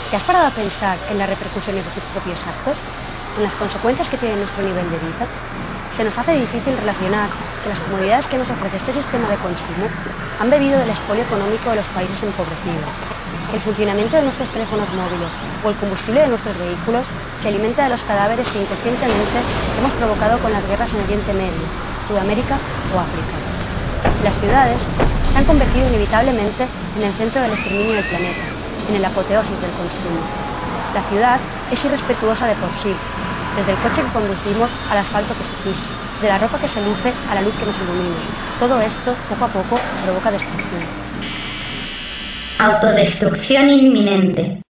¿Te has parado a pensar en las repercusiones de tus propios actos? ¿En las consecuencias que tiene nuestro nivel de vida? Se nos hace difícil relacionar que las comodidades que nos ofrece este sistema de consumo han bebido del expolio económico de los países empobrecidos. El funcionamiento de nuestros teléfonos móviles o el combustible de nuestros vehículos se alimenta de los cadáveres que inconscientemente hemos provocado con las guerras en Oriente Medio, Sudamérica o África. Las ciudades se han convertido inevitablemente en el centro del exterminio del planeta, en el apoteosis del consumo. La ciudad es irrespetuosa de por sí, desde el coche que conducimos al asfalto que se pisa, de la ropa que se luce a la luz que nos ilumina. Todo esto, poco a poco, provoca destrucción. Autodestrucción inminente.